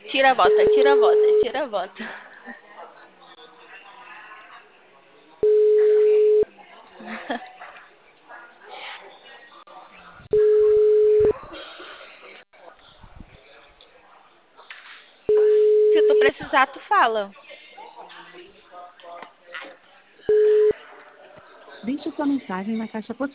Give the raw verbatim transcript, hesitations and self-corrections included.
Tira a bota, tira a bota, tira a bota. Se tu precisar, tu fala. Deixe sua mensagem na caixa postal.